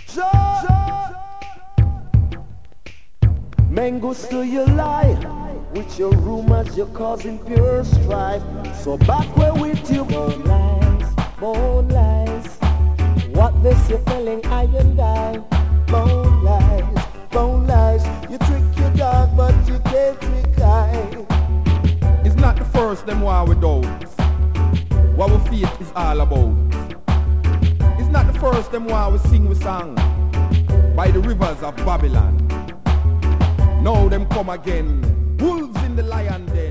Mangoes to you lie, with your rumors you're causing pure strife. So back where with you, bone lies, bone lies. What this you're telling I and I, bone lies, bone lies. You trick your dog but you can't trick I. It's not the first them war with those. What we faith is all about. It's not the first them war we sing with song by the rivers of Babylon. Now them come again, wolves in the lion den.